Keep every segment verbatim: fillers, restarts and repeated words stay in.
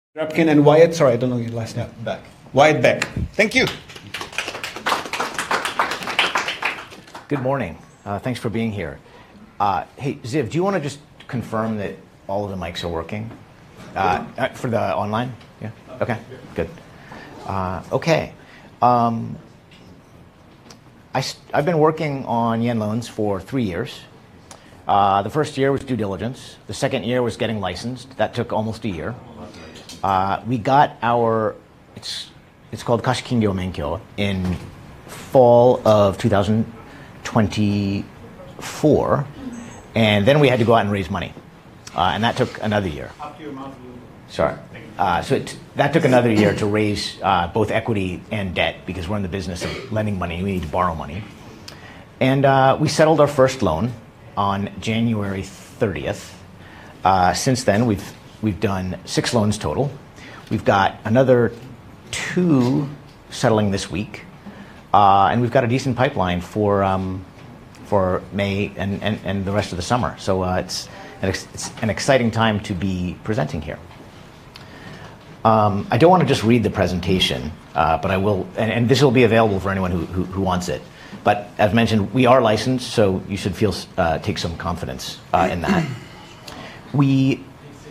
Drapkin and Wyatt, sorry, I don't know your last name. Yeah, Beck. Wyatt Beck. Thank you. Good morning. Uh, thanks for being here. Uh, hey, Ziv, do you want to just confirm that all of the mics are working? Uh, uh, for the online? Yeah? Okay, good. Uh, okay. Um, I, I've been working on yen loans for three years. Uh, the first year was due diligence. The second year was getting licensed. That took almost a year. Uh, we got our, it's, it's called Kashikingyo Menkyo in fall of two thousand twenty-four, and then we had to go out and raise money, uh, and that took another year. Sorry. Uh, so it, that took another year to raise uh, both equity and debt, because we're in the business of lending money. We need to borrow money. And uh, we settled our first loan on January thirtieth. Uh, since then, we've we've done six loans total. We've got another two settling this week, uh, and we've got a decent pipeline for um, for May and, and, and the rest of the summer. So uh, it's, an ex it's an exciting time to be presenting here. Um, I don't want to just read the presentation, uh, but I will, and, and this will be available for anyone who, who, who wants it. But as mentioned, we are licensed, so you should feel uh, take some confidence uh, in that. We.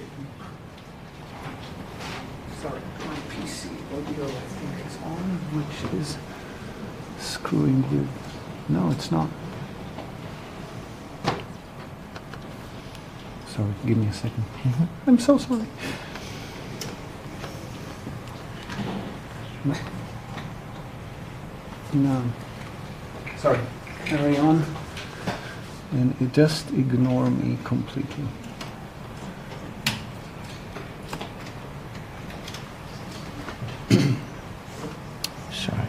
Sorry, my P C audio I think is on, which is screwing with. No, it's not. Sorry, give me a second. Mm-hmm. I'm so sorry. No. No. Sorry. Carry on. And it just ignore me completely. Sorry.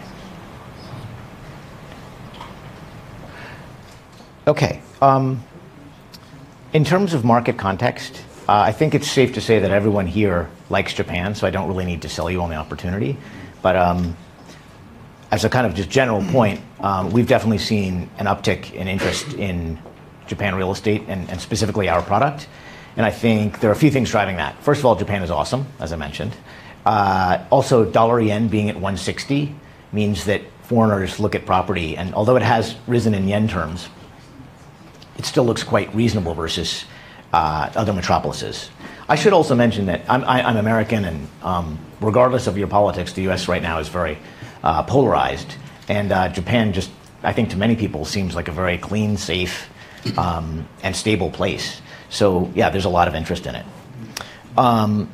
Okay. Um, in terms of market context, uh, I think it's safe to say that everyone here likes Japan, so I don't really need to sell you on the opportunity. But um, as a kind of just general point, um, we've definitely seen an uptick in interest in Japan real estate and, and specifically our product. And I think there are a few things driving that. First of all, Japan is awesome, as I mentioned. Uh, also, dollar yen being at one sixty means that foreigners look at property, and although it has risen in yen terms, it still looks quite reasonable versus uh, other metropolises. I should also mention that I'm, I, I'm American, and um, regardless of your politics, the U S right now is very uh, polarized. And uh, Japan just, I think to many people, seems like a very clean, safe, um, and stable place. So yeah, there's a lot of interest in it. Um,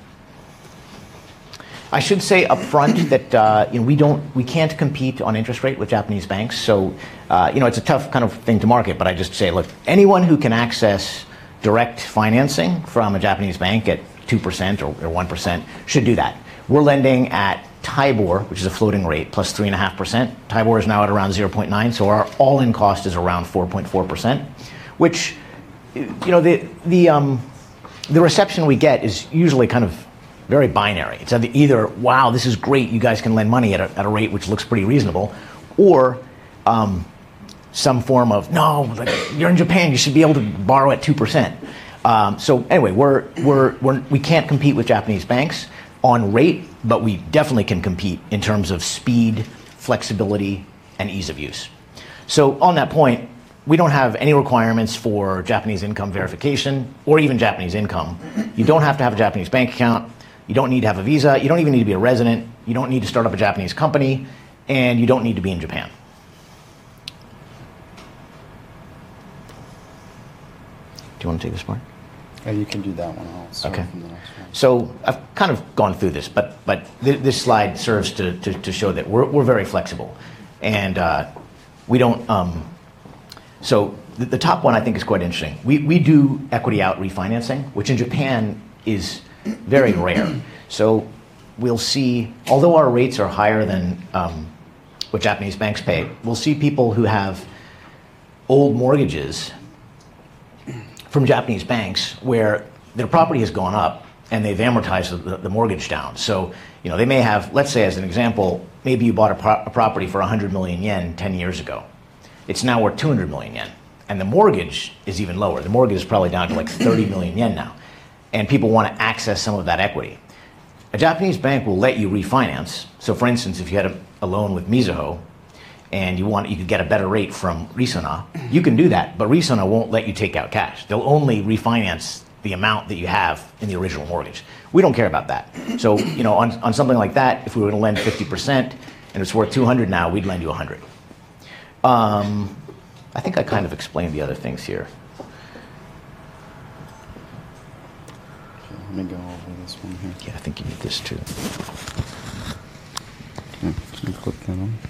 I should say up front that uh, you know, we don't, we can't compete on interest rate with Japanese banks. So uh, you know, it's a tough kind of thing to market. But I just say, look, anyone who can access direct financing from a Japanese bank at two percent or, or one percent should do that. We're lending at Tibor, which is a floating rate, plus three point five percent. Tibor is now at around zero point nine, so our all-in cost is around four point four percent, which, you know, the, the, um, the reception we get is usually kind of very binary. It's either, wow, this is great, you guys can lend money at a, at a rate which looks pretty reasonable, or um, some form of, no, like, you're in Japan, you should be able to borrow at two percent. Um, so anyway, we're, we're, we're, we can't compete with Japanese banks on rate, but we definitely can compete in terms of speed, flexibility, and ease of use. So on that point, we don't have any requirements for Japanese income verification or even Japanese income. You don't have to have a Japanese bank account. You don't need to have a visa. You don't even need to be a resident. You don't need to start up a Japanese company, and you don't need to be in Japan. Do you want to take this part? Yeah, you can do that one. I'll start Okay. from the next one. So I've kind of gone through this, but but th this slide serves to, to, to show that we're, we're very flexible. And uh, we don't, um, so the, the top one I think is quite interesting. We, we do equity out refinancing, which in Japan is very rare. So we'll see, although our rates are higher than um, what Japanese banks pay, we'll see people who have old mortgages from Japanese banks where their property has gone up and they've amortized the, the mortgage down. So, you know, they may have, let's say as an example, maybe you bought a, pro a property for one hundred million yen ten years ago. It's now worth two hundred million yen. And the mortgage is even lower. The mortgage is probably down to like thirty million yen now. And people want to access some of that equity. a Japanese bank will let you refinance. So for instance, if you had a, a loan with Mizuho and you want you could get a better rate from Risona, you can do that, but Risona won't let you take out cash. They'll only refinance the amount that you have in the original mortgage. We don't care about that. So, you know, on, on something like that, if we were to lend fifty percent and it's worth two hundred now, we'd lend you one hundred. Um, I think I kind of explained the other things here. Let me go over this one here. Yeah, I think you need this too. Okay, can you click that on?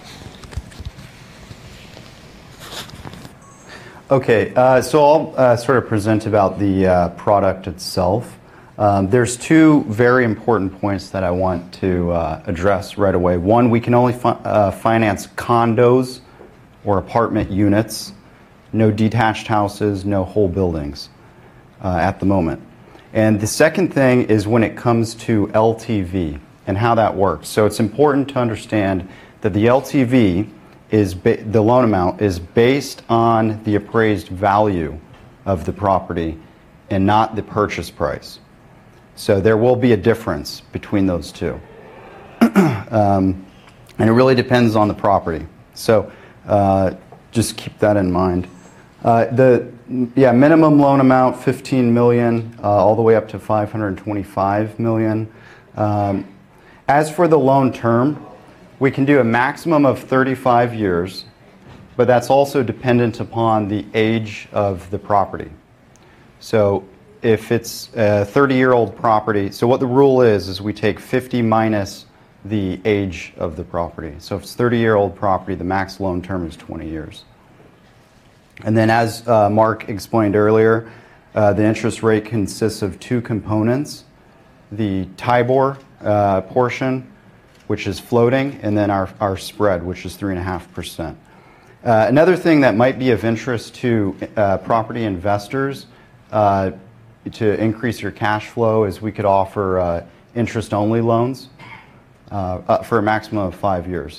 Okay, uh, so I'll uh, sort of present about the uh, product itself. Um, there's two very important points that I want to uh, address right away. One, we can only fi uh, finance condos or apartment units, no detached houses, no whole buildings uh, at the moment. And the second thing is when it comes to L T V and how that works. So it's important to understand that the L T V is ba the loan amount is based on the appraised value of the property and not the purchase price. So there will be a difference between those two. um, and it really depends on the property. So uh, just keep that in mind. Uh, the yeah minimum loan amount fifteen million uh, all the way up to five hundred twenty-five million. Um, as for the loan term, we can do a maximum of thirty-five years, but that's also dependent upon the age of the property. So if it's a thirty-year-old property, so what the rule is, is we take fifty minus the age of the property. So if it's thirty-year-old property, the max loan term is twenty years. And then as uh, Mark explained earlier, uh, the interest rate consists of two components, the TIBOR uh, portion, which is floating, and then our, our spread, which is three point five percent. Uh, another thing that might be of interest to uh, property investors uh, to increase your cash flow is we could offer uh, interest-only loans uh, uh, for a maximum of five years.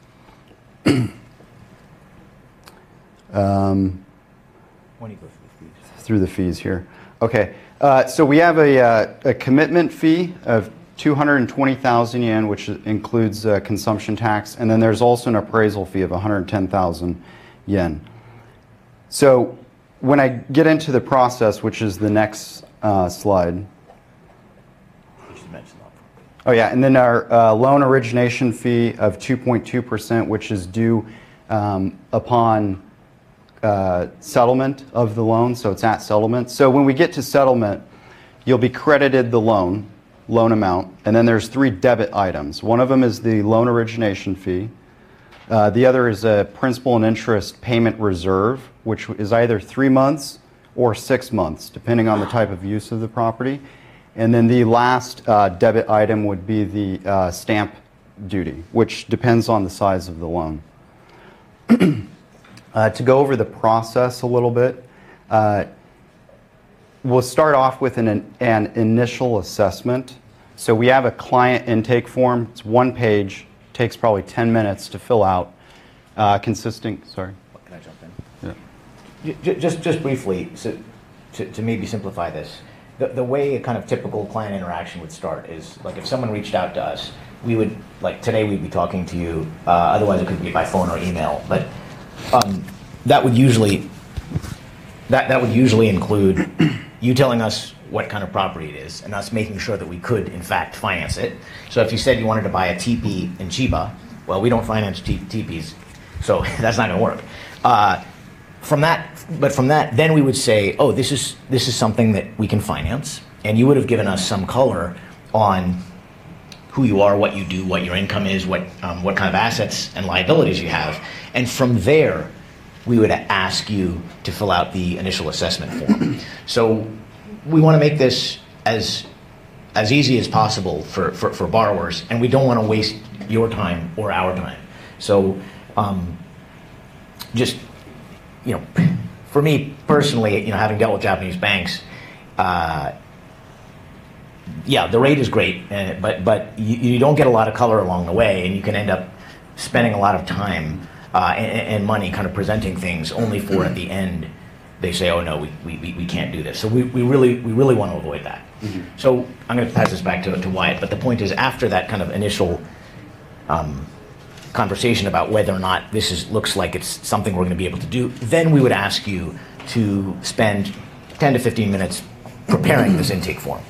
um, When you go through the fees. Through the fees here. Okay, uh, so we have a, uh, a commitment fee of two hundred twenty thousand yen, which includes uh, consumption tax, and then there's also an appraisal fee of one hundred ten thousand yen. So when I get into the process, which is the next uh, slide. You should mention that. Oh yeah, and then our uh, loan origination fee of two point two percent, which is due um, upon uh, settlement of the loan, so it's at settlement. So when we get to settlement, you'll be credited the loan, loan amount, and then there's three debit items. One of them is the loan origination fee. Uh, the other is a principal and interest payment reserve, which is either three months or six months, depending on the type of use of the property. And then the last uh, debit item would be the uh, stamp duty, which depends on the size of the loan. uh, to go over the process a little bit, uh, we'll start off with an, an initial assessment. So we have a client intake form. It's one page, takes probably ten minutes to fill out, uh, consisting, sorry. Can I jump in? Yeah. J- Just, just briefly, so to, to maybe simplify this, the, the way a kind of typical client interaction would start is, like if someone reached out to us, we would, like today we'd be talking to you, uh, otherwise it could be by phone or email, but um, that would usually, that, that would usually include you telling us what kind of property it is and us making sure that we could, in fact, finance it. So if you said you wanted to buy a teepee in Chiba, well, we don't finance te- teepees, so that's not going to work. Uh, from that, but from that, then we would say, oh, this is this is something that we can finance, and you would have given us some color on who you are, what you do, what your income is, what um, what kind of assets and liabilities you have, and from there, we would ask you to fill out the initial assessment form. So we want to make this as as easy as possible for, for, for borrowers, and we don't want to waste your time or our time. So um, just, you know, for me personally, you know, having dealt with Japanese banks, uh, yeah, the rate is great, uh, but, but you, you don't get a lot of color along the way, and you can end up spending a lot of time uh, and, and money kind of presenting things only for at the end they say, oh no, we, we, we can't do this. So we, we really we really want to avoid that. Mm-hmm. So I'm going to pass this back to, to Wyatt, but the point is, after that kind of initial um, conversation about whether or not this is looks like it's something we're going to be able to do, then we would ask you to spend ten to fifteen minutes preparing this intake form.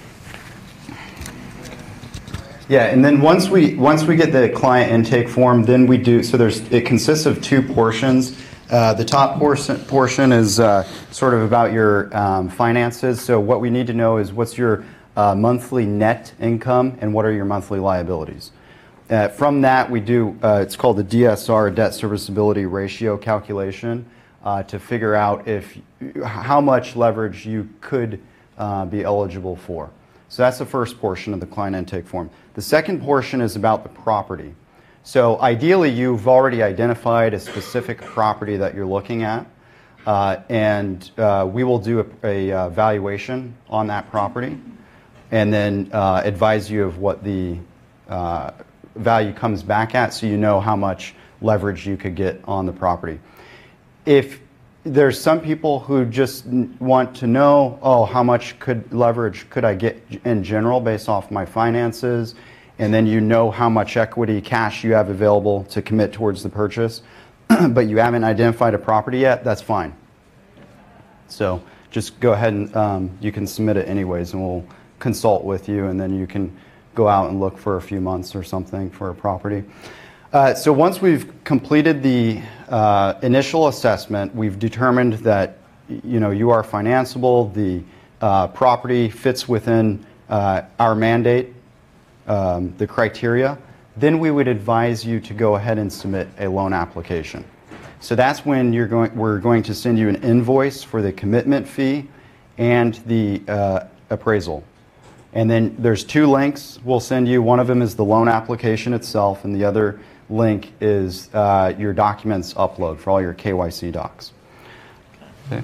Yeah, and then once we once we get the client intake form, then we do, so there's, it consists of two portions. Uh, the top portion, portion is uh, sort of about your um, finances. So what we need to know is what's your uh, monthly net income and what are your monthly liabilities. Uh, from that, we do, uh, it's called the D S R, debt serviceability ratio calculation, uh, to figure out if how much leverage you could uh, be eligible for. So that's the first portion of the client intake form. The second portion is about the property. So ideally, you've already identified a specific property that you're looking at, uh, and uh, we will do a, a uh, valuation on that property, and then uh, advise you of what the uh, value comes back at, so you know how much leverage you could get on the property. If there's some people who just want to know, oh, how much could leverage could I get in general based off my finances, and then you know how much equity cash you have available to commit towards the purchase, but you haven't identified a property yet, that's fine. So just go ahead and um, you can submit it anyways, and we'll consult with you, and then you can go out and look for a few months or something for a property. Uh, so once we've completed the uh, initial assessment, we've determined that you know you are financeable, the uh, property fits within uh, our mandate, um, the criteria, then we would advise you to go ahead and submit a loan application. So that's when you're going, we're going to send you an invoice for the commitment fee and the uh, appraisal. And then there's two links we'll send you. One of them is the loan application itself, and the other link is uh, your documents upload for all your K Y C docs. Okay.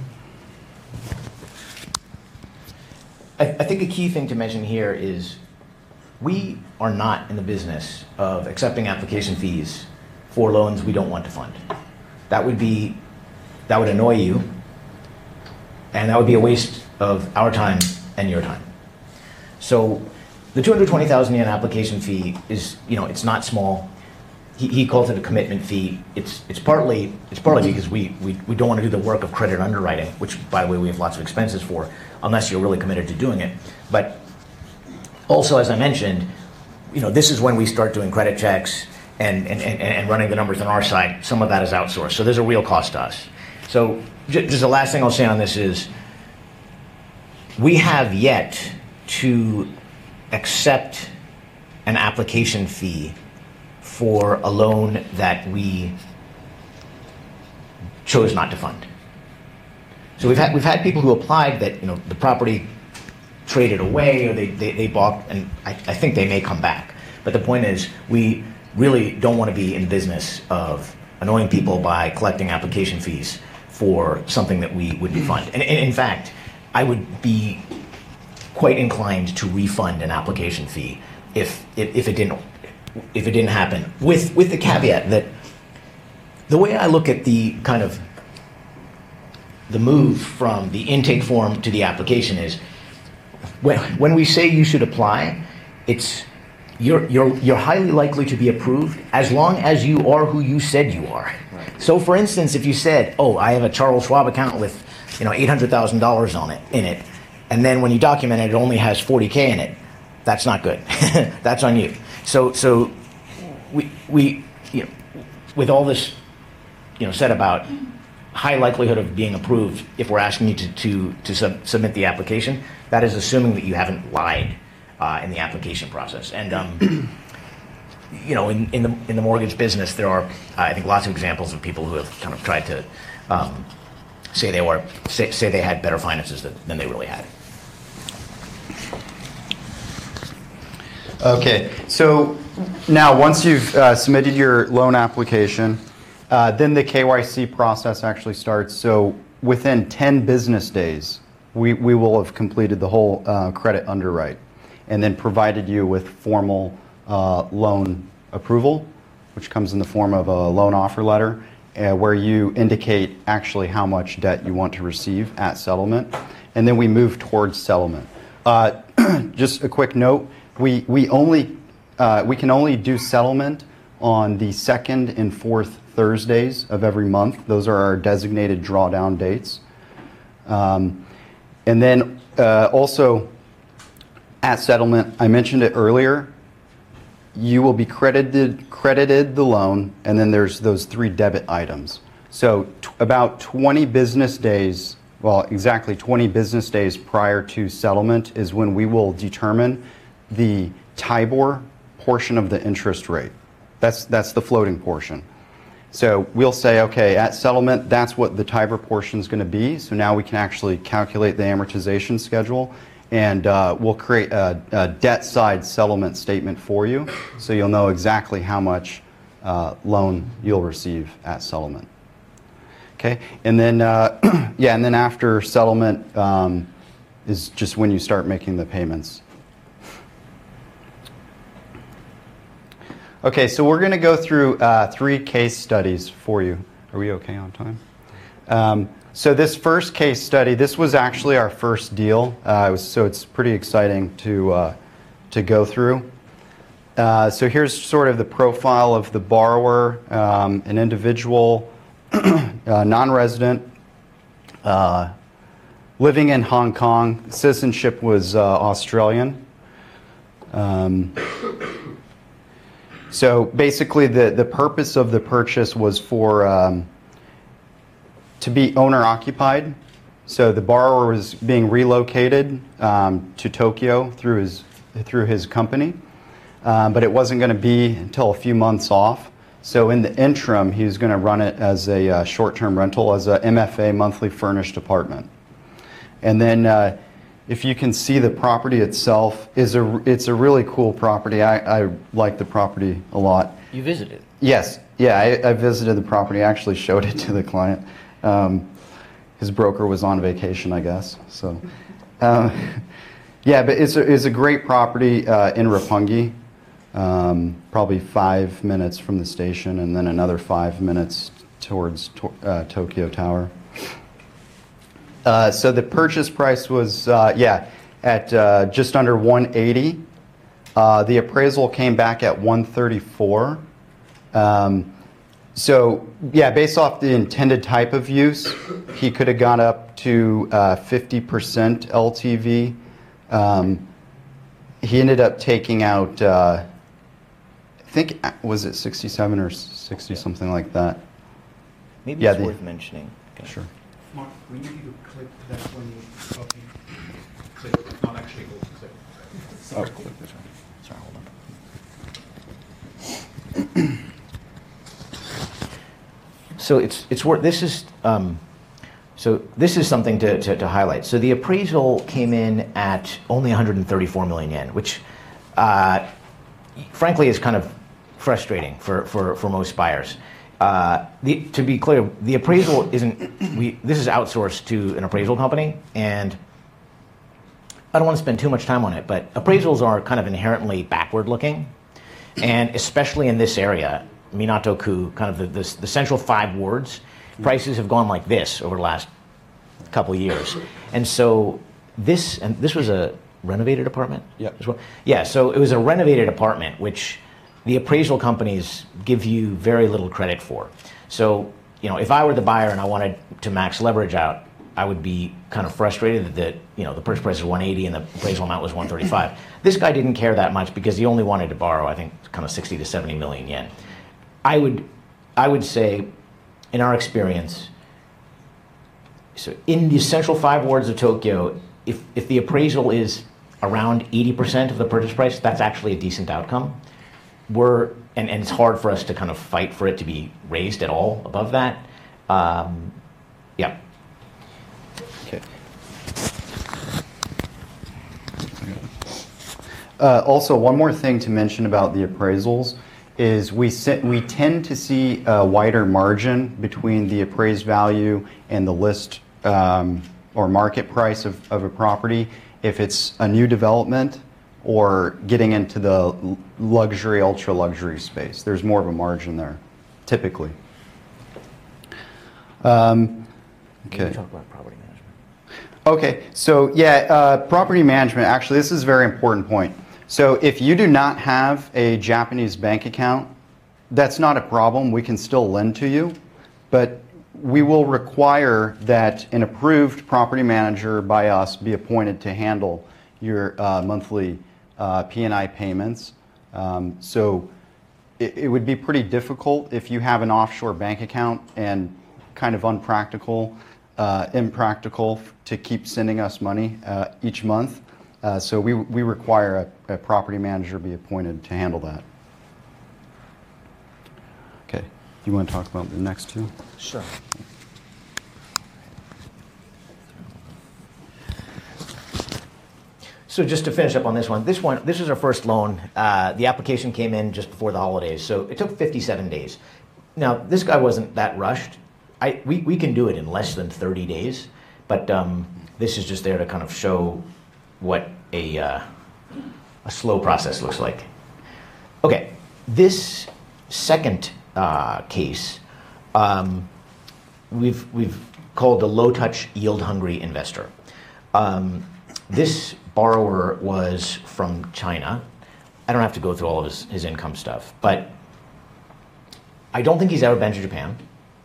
I, I think a key thing to mention here is we are not in the business of accepting application fees for loans we don't want to fund. That would be, that would annoy you, and that would be a waste of our time and your time. So the two hundred twenty thousand yen application fee is, you know, it's not small. He, he calls it a commitment fee. It's it's partly it's partly because we, we we don't want to do the work of credit underwriting, which by the way we have lots of expenses for, unless you're really committed to doing it. But also, as I mentioned, you know, this is when we start doing credit checks and and, and, and running the numbers on our side. Some of that is outsourced, so there's a real cost to us. So just the last thing I'll say on this is we have yet to accept an application fee for a loan that we chose not to fund. So we've had we've had people who applied that, you know, the property traded away or they, they, they bought, and I, I think they may come back. But the point is, we really don't want to be in business of annoying people by collecting application fees for something that we wouldn't fund. And, and in fact, I would be quite inclined to refund an application fee if, if if it didn't if it didn't happen, with with the caveat that the way I look at the kind of the move from the intake form to the application is when when we say you should apply, it's you're you're you're highly likely to be approved as long as you are who you said you are. Right. So for instance, if you said, oh, I have a Charles Schwab account with, you know, eight hundred thousand dollars on it in it, and then when you document it, it only has forty K in it, that's not good. That's on you. So, so we, we, you know, with all this, you know, said about high likelihood of being approved, if we're asking you to to, to sub, submit the application, that is assuming that you haven't lied uh, in the application process. And um, you know, in, in the in the mortgage business, there are, uh, I think, lots of examples of people who have kind of tried to um, say they were say, say they had better finances than, than they really had. Okay, so now once you've uh, submitted your loan application, uh, then the K Y C process actually starts. So within ten business days, we, we will have completed the whole uh, credit underwrite and then provided you with formal uh, loan approval, which comes in the form of a loan offer letter, uh, where you indicate actually how much debt you want to receive at settlement, and then we move towards settlement. Uh, just a quick note: we we only uh, we can only do settlement on the second and fourth Thursdays of every month. Those are our designated drawdown dates. Um, and then uh, also at settlement, I mentioned it earlier, you will be credited credited the loan, and then there's those three debit items. So t- about twenty business days, well, exactly twenty business days prior to settlement is when we will determine the TIBOR portion of the interest rate. That's that's the floating portion. So we'll say, okay, at settlement, that's what the TIBOR portion is going to be. So now we can actually calculate the amortization schedule, and uh, we'll create a, a debt side settlement statement for you, so you'll know exactly how much uh, loan you'll receive at settlement. Okay, and then uh, yeah, and then after settlement um, is just when you start making the payments. Okay, so we're going to go through uh, three case studies for you. Are we okay on time? Um, so this first case study, this was actually our first deal, uh, it was, so it's pretty exciting to uh, to go through. Uh, so here's sort of the profile of the borrower, um, an individual, uh, non-resident, uh, living in Hong Kong. Citizenship was uh, Australian. Um, So basically, the, the purpose of the purchase was for um, to be owner-occupied. So the borrower was being relocated um, to Tokyo through his through his company, um, but it wasn't going to be until a few months off. So in the interim, he was going to run it as a uh, short-term rental, as a M F A, monthly furnished apartment. And then, uh, if you can see, the property itself is a it's a really cool property. I, I like the property a lot. You visited? Yes, yeah, I, I visited the property. I actually showed it to the client. Um, his broker was on vacation, I guess. So, uh, yeah, but it's a, it's a great property uh, in Roppongi. Um, probably five minutes from the station, and then another five minutes towards to, uh, Tokyo Tower. Uh, so the purchase price was, uh, yeah, at uh, just under one eighty. Uh, the appraisal came back at one thirty-four. Um, so, yeah, based off the intended type of use, he could have gone up to uh, fifty percent L T V. Um, he ended up taking out, uh, I think, was it sixty-seven or sixty, something like that. Maybe Yeah, it's the- worth mentioning. Okay. Sure. Mark, we need you to click that when you're talking. Click, not actually go to click. Oh, click this one. Sorry, hold on. So it's it's worth. This is um, so this is something to, to, to highlight. So the appraisal came in at only one hundred thirty-four million yen, which, uh, frankly, is kind of frustrating for for, for most buyers. Uh, the, to be clear, the appraisal isn't. We this is outsourced to an appraisal company, and I don't want to spend too much time on it, but appraisals are kind of inherently backward-looking, and especially in this area, Minato-ku, kind of the, the, the central five wards, prices have gone like this over the last couple of years, and so this and this was a renovated apartment. Yep. As well. Yeah. So it was a renovated apartment, which the appraisal companies give you very little credit for. So, you know, if I were the buyer and I wanted to max leverage out, I would be kind of frustrated that, you know, the purchase price is one eighty and the appraisal amount was one thirty-five. This guy didn't care that much because he only wanted to borrow, I think, kind of sixty to seventy million yen. I would, I would say, in our experience, so in the central five wards of Tokyo, if, if the appraisal is around eighty percent of the purchase price, that's actually a decent outcome. We're, and, and it's hard for us to kind of fight for it to be raised at all above that. Um, yeah. Okay. Uh, also, one more thing to mention about the appraisals is we sit, we tend to see a wider margin between the appraised value and the list um, or market price of, of a property if it's a new development or getting into the luxury, ultra luxury space. There's more of a margin there, typically. Um, okay. Talk about property management. Okay, so yeah, uh, property management, actually this is a very important point. So if you do not have a Japanese bank account, that's not a problem. We can still lend to you, but we will require that an approved property manager by us be appointed to handle your uh, monthly uh, P and I payments. Um, so it, it would be pretty difficult if you have an offshore bank account and kind of unpractical, uh, impractical to keep sending us money uh, each month. Uh, so we, we require a, a property manager be appointed to handle that. Okay, you want to talk about the next two? Sure. So just to finish up on this one, this one, this is our first loan. Uh, the application came in just before the holidays, so it took fifty-seven days. Now, this guy wasn't that rushed. I, we, we can do it in less than thirty days, but um, this is just there to kind of show what a, uh, a slow process looks like. Okay, this second uh, case, um, we've, we've called a low-touch, yield-hungry investor. Um, this borrower was from China. I don't have to go through all of his, his income stuff, but I don't think he's ever been to Japan.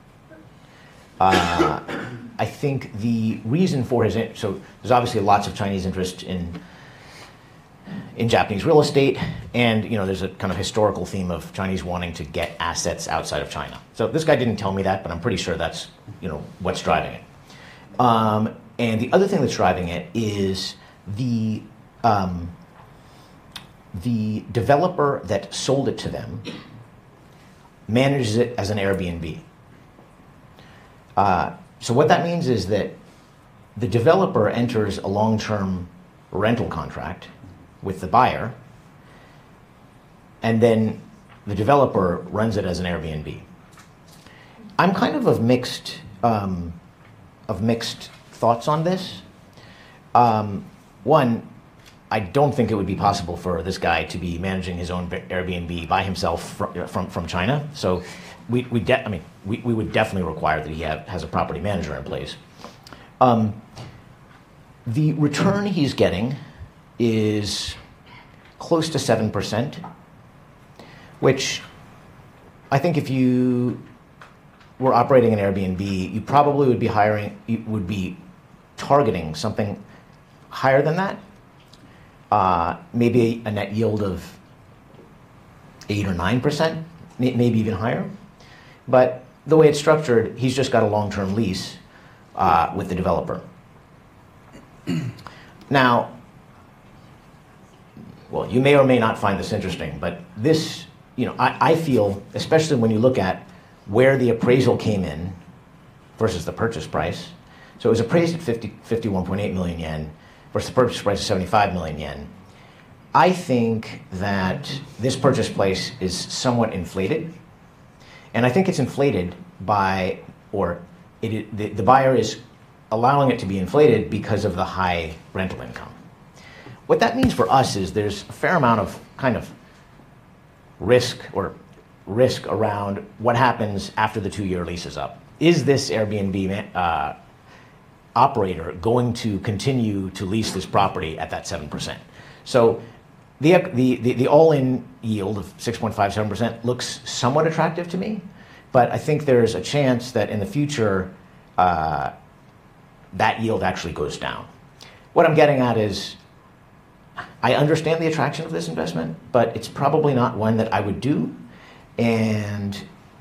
Uh, I think the reason for his, in- so there's obviously lots of Chinese interest in in Japanese real estate, and you know there's a kind of historical theme of Chinese wanting to get assets outside of China. So this guy didn't tell me that, but I'm pretty sure that's you know what's driving it. Um, and the other thing that's driving it is the um, the developer that sold it to them manages it as an Airbnb. Uh, so what that means is that the developer enters a long-term rental contract with the buyer, and then the developer runs it as an Airbnb. I'm kind of of mixed um, of mixed thoughts on this. Um, one, I don't think it would be possible for this guy to be managing his own Airbnb by himself from from, from China. So we we de- I mean we, we would definitely require that he have, has a property manager in place. Um, the return he's getting is close to seven percent, which I think if you were operating an Airbnb, you probably would be hiring, you would be targeting something higher than that. Uh, maybe a net yield of eight or nine percent, maybe even higher. But the way it's structured, he's just got a long-term lease uh, with the developer. Now, well, you may or may not find this interesting, but this, you know, I, I feel, especially when you look at where the appraisal came in versus the purchase price. So it was appraised at fifty, fifty-one point eight million yen versus the purchase price of seventy-five million yen. I think that this purchase price is somewhat inflated. And I think it's inflated by, or it, the, the buyer is allowing it to be inflated because of the high rental income. What that means for us is there's a fair amount of kind of risk or risk around what happens after the two-year lease is up. Is this Airbnb uh, operator going to continue to lease this property at that seven percent? So the, the, the, the all-in yield of six point five seven percent looks somewhat attractive to me, but I think there's a chance that in the future uh, that yield actually goes down. What I'm getting at is I understand the attraction of this investment, but it's probably not one that I would do, and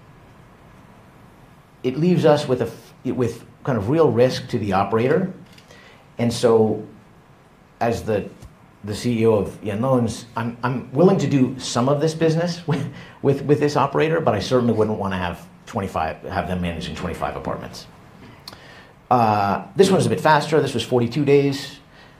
it leaves us with a with kind of real risk to the operator. And so, as the the C E O of Yen Loans, I'm I'm willing to do some of this business with with, with this operator, but I certainly wouldn't want to have twenty-five have them managing twenty-five apartments. Uh, this one's a bit faster. This was forty-two days.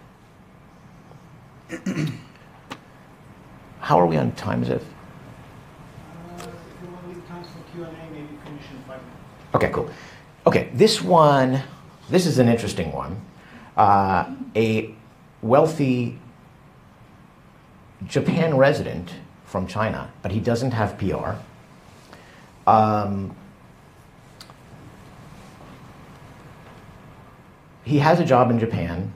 How are we on time, Ziv? Uh, if you want to leave time for Q and A, maybe finish in five minutes. Okay, cool. Okay, this one, this is an interesting one. Uh, a wealthy Japan resident from China, but he doesn't have P R. Um, he has a job in Japan.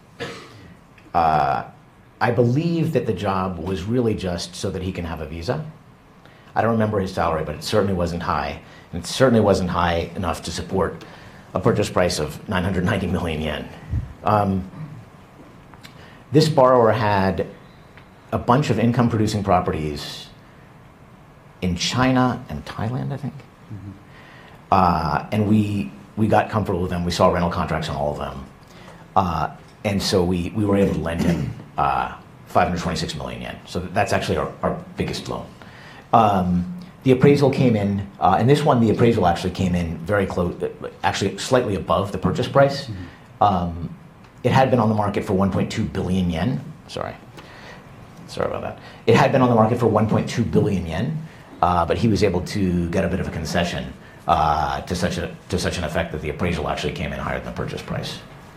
Uh, I believe that the job was really just so that he can have a visa. I don't remember his salary, but it certainly wasn't high. And it certainly wasn't high enough to support a purchase price of nine hundred ninety million yen. Um, this borrower had a bunch of income-producing properties in China and Thailand, I think. Mm-hmm. uh, and we we got comfortable with them. We saw rental contracts on all of them. Uh, and so we, we were able to lend him uh, five hundred twenty-six million yen. So that's actually our, our biggest loan. Um, the appraisal came in, uh, and this one, the appraisal actually came in very close, actually slightly above the purchase price. Mm-hmm. um, it had been on the market for one point two billion yen. Sorry. Sorry about that. It had been on the market for one point two billion yen, uh, but he was able to get a bit of a concession uh, to such a to such an effect that the appraisal actually came in higher than the purchase price.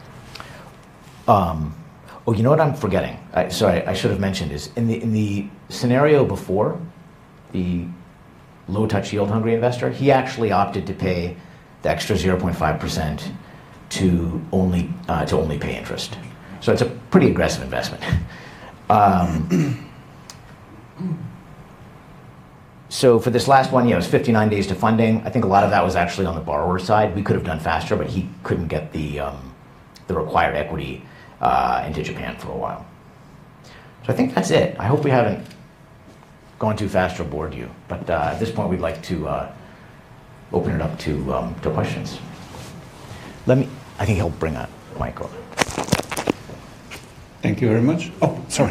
Um, oh, you know what I'm forgetting? I, sorry, I should have mentioned is in the in the scenario before, the low-touch yield-hungry investor, he actually opted to pay the extra zero point five percent to only uh, to only pay interest. So it's a pretty aggressive investment. Um, so for this last one, yeah, it was fifty-nine days to funding. I think a lot of that was actually on the borrower side. We could have done faster, but he couldn't get the um, the required equity uh, into Japan for a while. So I think that's it. I hope we haven't gone too fast or bored you. But uh, at this point, we'd like to uh, open it up to um, to questions. Let me. I think he'll bring a mic over. Thank you very much. Oh, sorry.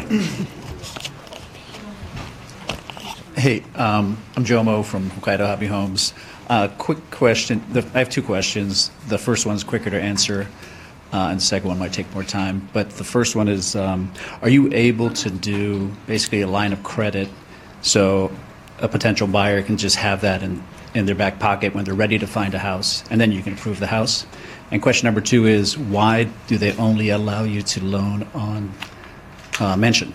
Hey, um, I'm Jomo from Hokkaido Hobby Homes. Uh, quick question. The, I have two questions. The first one's quicker to answer, uh, and the second one might take more time. But the first one is, um, are you able to do basically a line of credit so a potential buyer can just have that in, in their back pocket when they're ready to find a house, and then you can approve the house? And question number two is, why do they only allow you to loan on uh, mansion?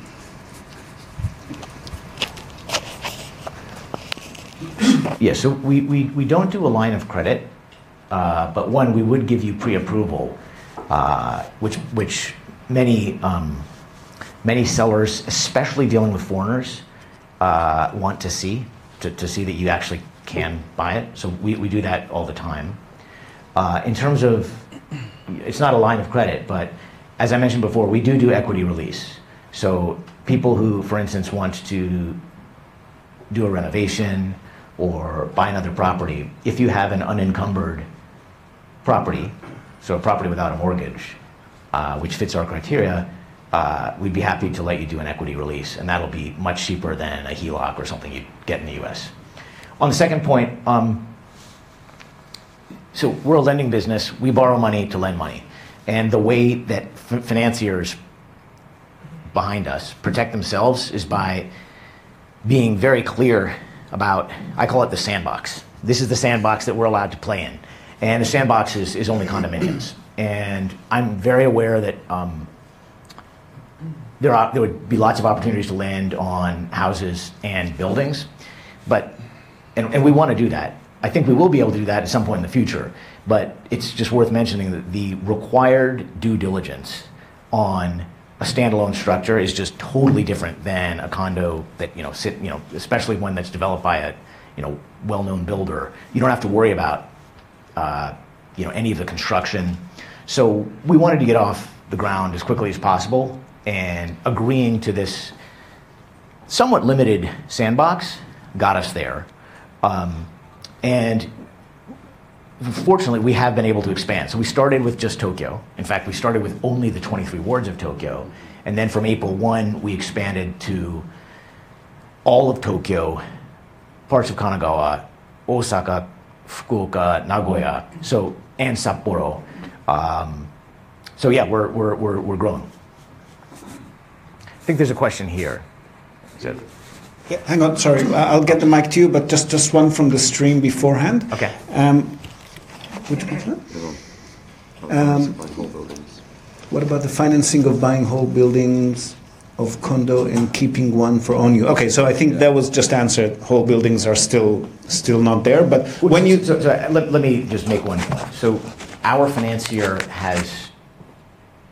Yeah, so we, we, we don't do a line of credit, uh, but one, we would give you pre-approval, uh, which which many um, many sellers, especially dealing with foreigners, uh, want to see to, to see that you actually can buy it. So we, we do that all the time. Uh, in terms of, it's not a line of credit, but as I mentioned before, we do do equity release. So people who, for instance, want to do a renovation or buy another property, if you have an unencumbered property, so a property without a mortgage, uh, which fits our criteria, uh, we'd be happy to let you do an equity release, and that'll be much cheaper than a H E L O C or something you'd get in the U S. On the second point, um, so we're a lending business. We borrow money to lend money. And the way that f- financiers behind us protect themselves is by being very clear about, I call it the sandbox. This is the sandbox that we're allowed to play in. And the sandbox is, is only condominiums. And I'm very aware that um, there, are, there would be lots of opportunities to lend on houses and buildings. But, and, and we want to do that. I think we will be able to do that at some point in the future, but it's just worth mentioning that the required due diligence on a standalone structure is just totally different than a condo that, you know, sit, you know, especially one that's developed by a, you know, well-known builder. You don't have to worry about, uh, you know, any of the construction. So we wanted to get off the ground as quickly as possible, and agreeing to this somewhat limited sandbox got us there. Um, And fortunately, we have been able to expand. So we started with just Tokyo. In fact, we started with only the twenty-three wards of Tokyo. And then from April first, we expanded to all of Tokyo, parts of Kanagawa, Osaka, Fukuoka, Nagoya, so, and Sapporo. Um, so yeah, we're, we're, we're, we're growing. I think there's a question here. Is it? Yeah, hang on, sorry, I'll get the mic to you, but just, just one from the stream beforehand. Okay. Um, which one? Um, what about the financing of buying whole buildings of condo and keeping one for own use? Okay, so I think that was just answered. Whole buildings are still still not there, but when you... So, so let, let me just make one point. So our financier has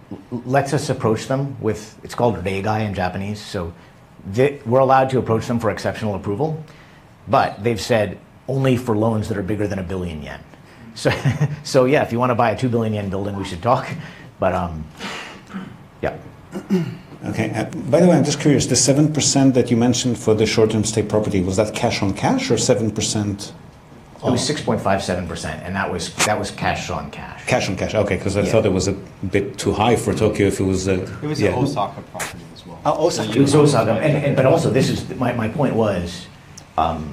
l- lets us approach them with, it's called reigai in Japanese, so they, we're allowed to approach them for exceptional approval, but they've said only for loans that are bigger than a billion yen. So, so yeah, if you want to buy a two billion yen building, we should talk, but um, yeah. Okay. Uh, by the way, I'm just curious. The seven percent that you mentioned for the short-term stay property, was that cash on cash or seven percent? It was six point five seven percent, and that was that was cash on cash. Cash on cash. Okay, because I Yeah. thought it was a bit too high for Tokyo. If it was a, It was yeah. an Osaka property as well. Oh, Osaka. It was Osaka, and, and, but also this is my, my point was, um,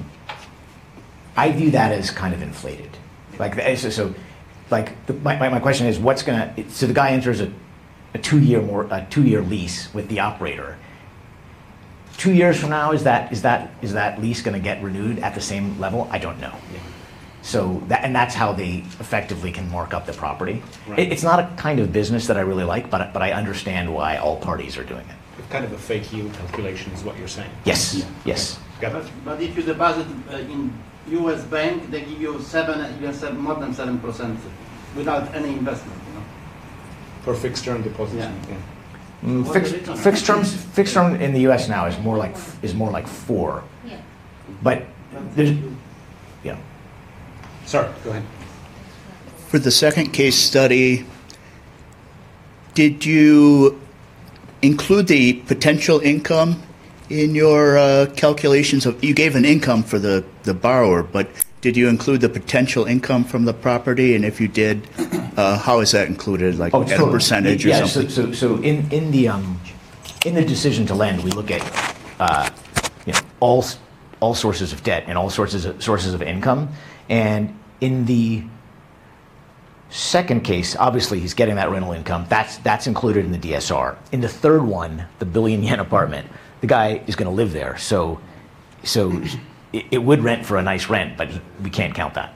I view that as kind of inflated. Like so, so like the, my, my my question is, what's gonna? So the guy enters a, a two year more a two year lease with the operator. Two years from now, is that is that is that lease going to get renewed at the same level? I don't know. So that and that's how they effectively can mark up the property. Right. It, it's not a kind of business that I really like, but but I understand why all parties are doing it. It's kind of a fake yield calculation is what you're saying. Yes, yes. Got But, it? but if you deposit uh, in U S bank, they give you seven, even seven, more than seven percent without any investment. You know. For fixed term deposits. Yeah. Mm, What's fixed, the return? fixed terms, fixed term in the U S now is more like is more like four, Yeah. but there's, yeah. Sorry, go ahead. For the second case study, did you include the potential income in your uh, calculations of, you gave an income for the, the borrower, but did you include the potential income from the property? And if you did, uh, how is that included, like at a totally. percentage or yeah, something? So, so, so in, in the um, in the decision to lend, we look at uh, you know all s- all sources of debt and all sources of, sources of income, and in the second case, obviously he's getting that rental income. That's that's included in the D S R. In the third one, the billion yen apartment, the guy is going to live there, so so it, it would rent for a nice rent, but we can't count that.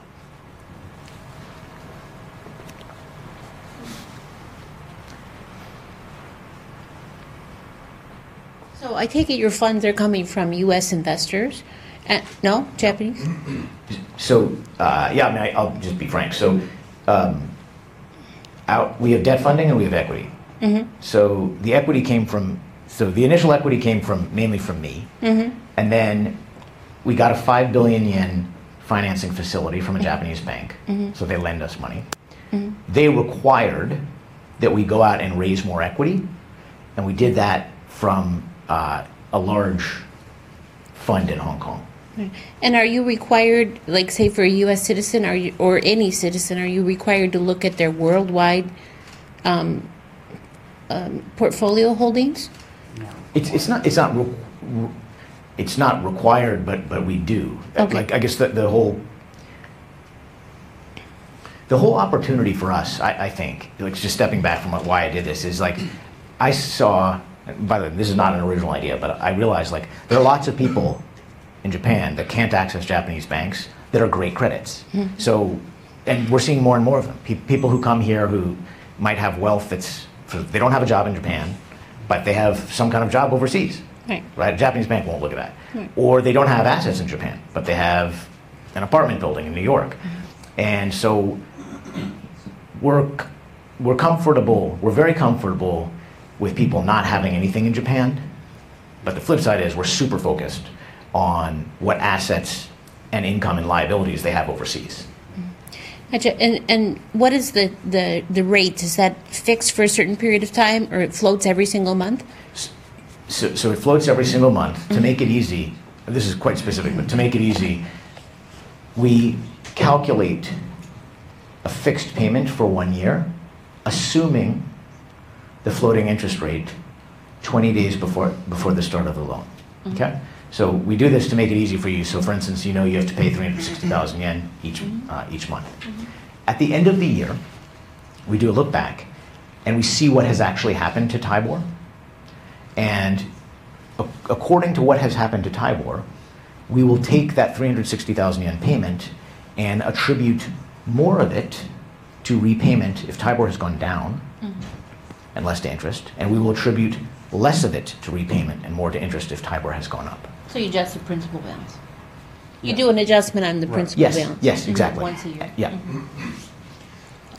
So I take it your funds are coming from U S investors? Uh, no, Japanese? So, uh, yeah, I mean, I, I'll just be frank. So, um, out, we have debt funding and we have equity. So the equity came from, so the initial equity came from, mainly from me. And then we got a five billion yen financing facility from a Japanese bank. So they lend us money. They required that we go out and raise more equity. And we did that from uh, a large fund in Hong Kong. And are you required, like say for a U S citizen are you, or any citizen, are you required to look at their worldwide um, um, portfolio holdings? It's it's not it's not re- re- it's not required, but but we do. Okay. Like I guess the the whole the whole opportunity for us, I, I think, like just stepping back from why I did this, is like I saw. By the way, this is not an original idea, but I realized like there are lots of people in Japan that can't access Japanese banks that are great credits. So, and we're seeing more and more of them. Pe- people who come here who might have wealth that's so they don't have a job in Japan, but they have some kind of job overseas. Right. Right? A Japanese bank won't look at that. Right. Or they don't have assets in Japan, but they have an apartment building in New York. And so we're c- we're comfortable, we're very comfortable with people not having anything in Japan. But the flip side is we're super focused on what assets and income and liabilities they have overseas. Gotcha. And and what is the, the, the rate? Is that fixed for a certain period of time, or it floats every single month? So, so it floats every single month. To make it easy, this is quite specific, but to make it easy, we calculate a fixed payment for one year, assuming the floating interest rate twenty days before before the start of the loan. Okay? So we do this to make it easy for you. So for instance, you know you have to pay three hundred sixty thousand yen each, uh, each month. At the end of the year, we do a look back and we see what has actually happened to Tibor. And a- according to what has happened to Tibor, we will take that three hundred sixty thousand yen payment and attribute more of it to repayment if Tibor has gone down and less to interest, and we will attribute less of it to repayment and more to interest if Tibor has gone up. So you adjust the principal balance. You do an adjustment on the principal Yes, balance. yes, Mhm, exactly. Once a year. Yeah.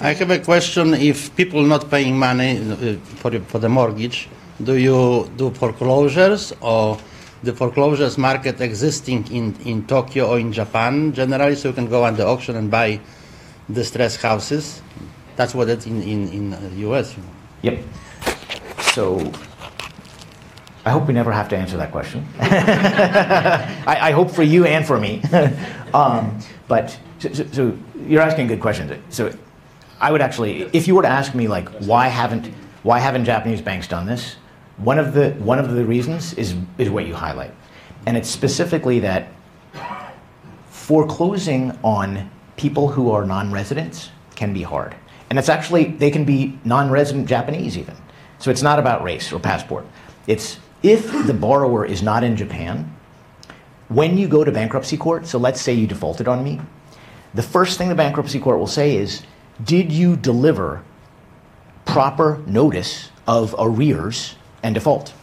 I have a question. If people not paying money uh, for, the, for the mortgage, do you do foreclosures, or the foreclosures market existing in, in Tokyo or in Japan generally, so you can go on the auction and buy distressed houses? That's what it's in, in, in the U S. Yep. So I hope we never have to answer that question. I, I hope for you and for me. um, but so, so, so you're asking good questions. So I would actually, if you were to ask me, like, why haven't why haven't Japanese banks done this? One of the one of the reasons is is what you highlight, and it's specifically that foreclosing on people who are non-residents can be hard, and it's actually they can be non-resident Japanese even. So it's not about race or passport. It's if the borrower is not in Japan, when you go to bankruptcy court, so let's say you defaulted on me, the first thing the bankruptcy court will say is, did you deliver proper notice of arrears and default?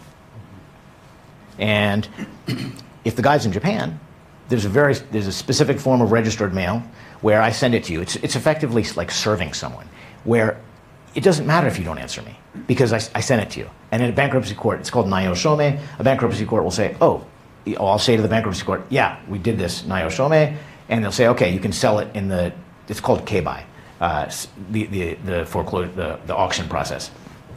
And if the guy's in Japan, there's a very there's a specific form of registered mail where I send it to you. It's it's effectively like serving someone, where it doesn't matter if you don't answer me because I, I sent it to you. And in a bankruptcy court, it's called Nayo Shome. A bankruptcy court will say, oh, I'll say to the bankruptcy court, yeah, we did this Nayo Shome, and they'll say, okay, you can sell it in the it's called keibai, uh, the the the foreclosure the, the auction process.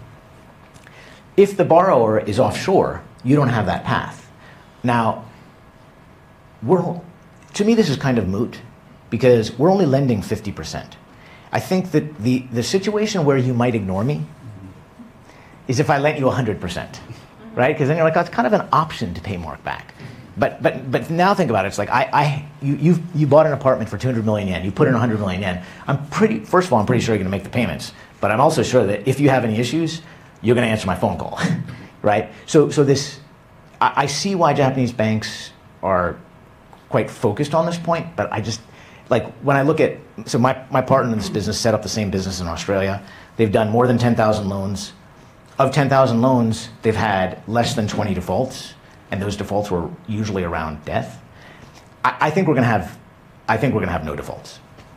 If the borrower is offshore, you don't have that path. Now, we're, to me, this is kind of moot because we're only lending fifty percent. I think that the, the situation where you might ignore me is if I lent you one hundred percent, right? Because then you're like, oh, it's kind of an option to pay Mark back. But but but now think about it. It's like I, I you you you bought an apartment for two hundred million yen. You put in one hundred million yen. I'm pretty. First of all, I'm pretty sure you're going to make the payments. But I'm also sure that if you have any issues, you're going to answer my phone call, right? So so this, I, I see why Japanese banks are quite focused on this point. But I just like when I look at so my my partner in this business set up the same business in Australia. They've done more than ten thousand loans. Of ten thousand loans, they've had less than twenty defaults. And those defaults were usually around death. I, I think we're going to have, I think we're going to have no defaults.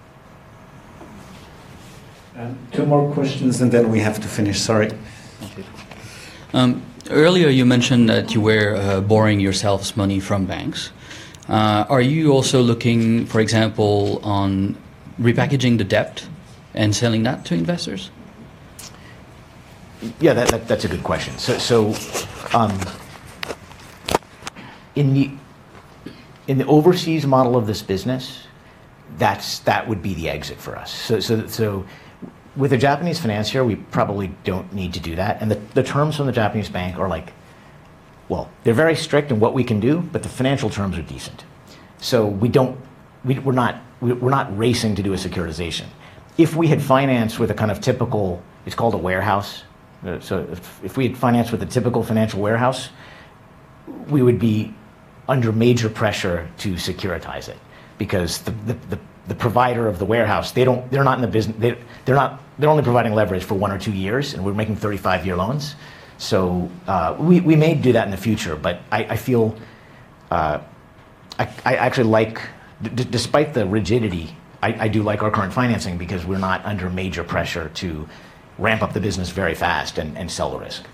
Um, two more questions, and then we have to finish. Sorry. Um, earlier, you mentioned that you were uh, borrowing yourselves money from banks. Uh, are you also looking, for example, on repackaging the debt and selling that to investors? Yeah, that, that, that's a good question. So, so. Um, In the in the overseas model of this business, that's that would be the exit for us. So so so with a Japanese financier, we probably don't need to do that. And the, the terms from the Japanese bank are like, well, they're very strict in what we can do, but the financial terms are decent. So we don't we, we're not we're not racing to do a securitization. If we had financed with a kind of typical, it's called a warehouse. So if, if we had financed with a typical financial warehouse, we would be under major pressure to securitize it because the, the, the, the provider of the warehouse, they don't, they're not in the business, they, they're not, they're only providing leverage for one or two years and we're making thirty-five year loans. So uh, we, we may do that in the future, but I, I feel, uh, I, I actually like, d- despite the rigidity, I, I do like our current financing because we're not under major pressure to ramp up the business very fast and, and sell the risk.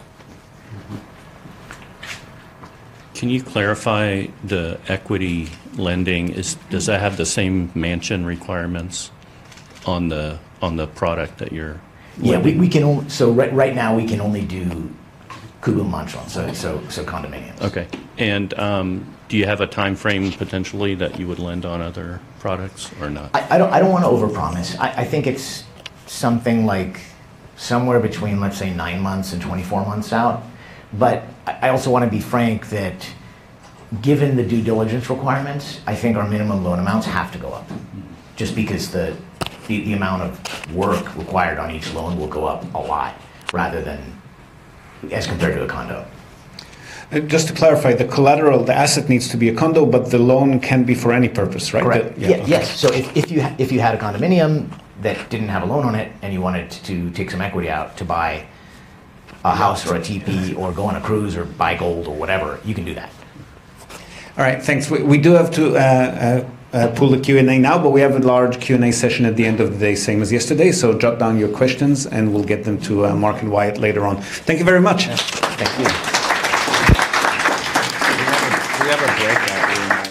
Can you clarify the equity lending? Is does that have the same Manchin requirements on the on the product that you're? Yeah, we, we can only so right right now we can only do Kugun Manchon, so so so condominiums. Okay, and um, do you have a time frame potentially that you would lend on other products or not? I, I don't I don't want to overpromise. I, I think it's something like somewhere between let's say nine months and twenty-four months out. But I also want to be frank that given the due diligence requirements, I think our minimum loan amounts have to go up just because the, the, the amount of work required on each loan will go up a lot rather than as compared to a condo. Uh, just to clarify, the collateral, the asset needs to be a condo, but the loan can be for any purpose, right? Correct. The, yeah, yeah, okay. Yes. So if, if you ha- if you had a condominium that didn't have a loan on it and you wanted to take some equity out to buy a house or a teepee or go on a cruise or buy gold or whatever, you can do that. All right, thanks. We, we do have to uh, uh, uh, pull the Q and A now, but we have a large Q and A session at the end of the day, same as yesterday. So jot down your questions, and we'll get them to uh, Mark and Wyatt later on. Thank you very much. Thank you. We have a breakout room.